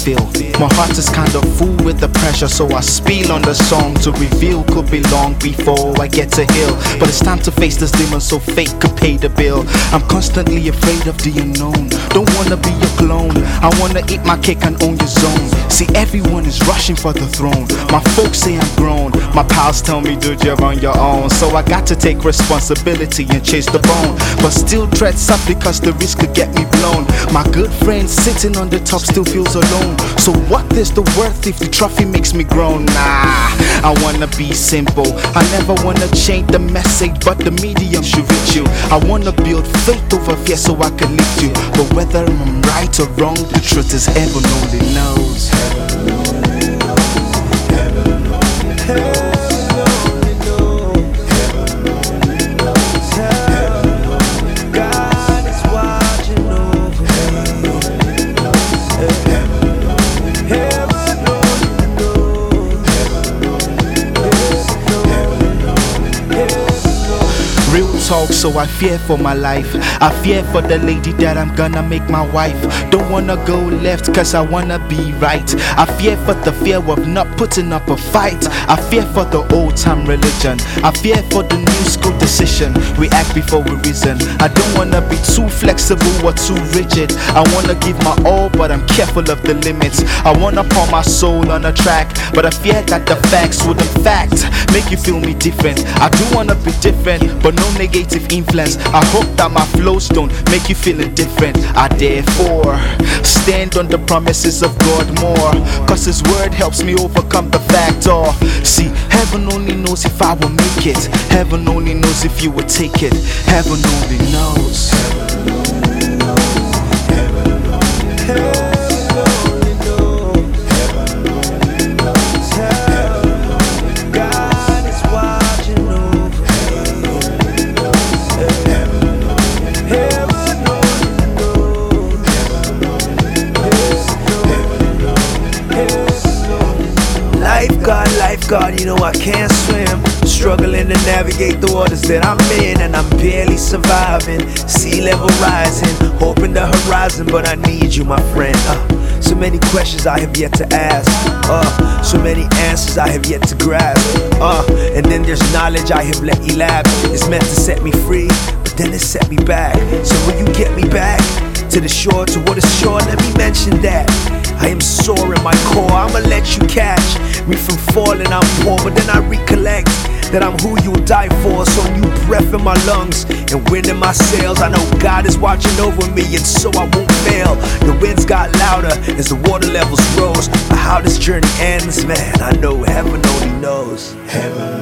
feel. My heart is kind of full with the pressure, so I spiel on the song to reveal. Could be long before I get to heal, but it's time to face this demon so fate could pay the bill. I'm constantly afraid of the unknown. Don't wanna be a clone, I wanna eat my cake and own your zone. See, everyone is rushing for the throne. My folks say I'm grown, my pals tell me dude you're on your own. So I got to take responsibility and chase the bone, but still tread up because the risk could get me blown. My good friend sitting on the top still feels alone. So what is the worth if the trophy makes me grown? Nah, I wanna be simple, I never wanna change the message, but the medium should reach you. I wanna build faith over fear so I can lift you. But whether I'm right or wrong, the truth is heaven only knows. Talk, so I fear for my life. I fear for the lady that I'm gonna make my wife. Don't wanna go left cause I wanna be right. I fear for the fear of not putting up a fight. I fear for the old time religion. I fear for the new school decision. We act before we reason. I don't wanna be too flexible or too rigid. I wanna give my all, but I'm careful of the limits. I wanna pour my soul on a track, but I fear that the facts would in fact make you feel me different. I do wanna be different, but no negative influence. I hope that my flows don't make you feel indifferent. I therefore stand on the promises of God more, cause His word helps me overcome the factor. See, heaven only knows if I will make it. Heaven only knows if you will take it. Heaven only knows. Lifeguard, you know I can't swim. Struggling to navigate the waters that I'm in, and I'm barely surviving. Sea level rising, hoping the horizon, but I need you, my friend. So many questions I have yet to ask. So many answers I have yet to grasp. And then there's knowledge I have let elapse. It's meant to set me free, but then it set me back. So will you get me back to the shore, to what is shore? Let me mention that I am sore in my core. I'ma let you catch me from falling. I'm poor, but then I recollect that I'm who you'll die for. So new breath in my lungs and wind in my sails. I know God is watching over me, and so I won't fail. The winds got louder as the water levels rose. But how this journey ends, man, I know heaven only knows. Heaven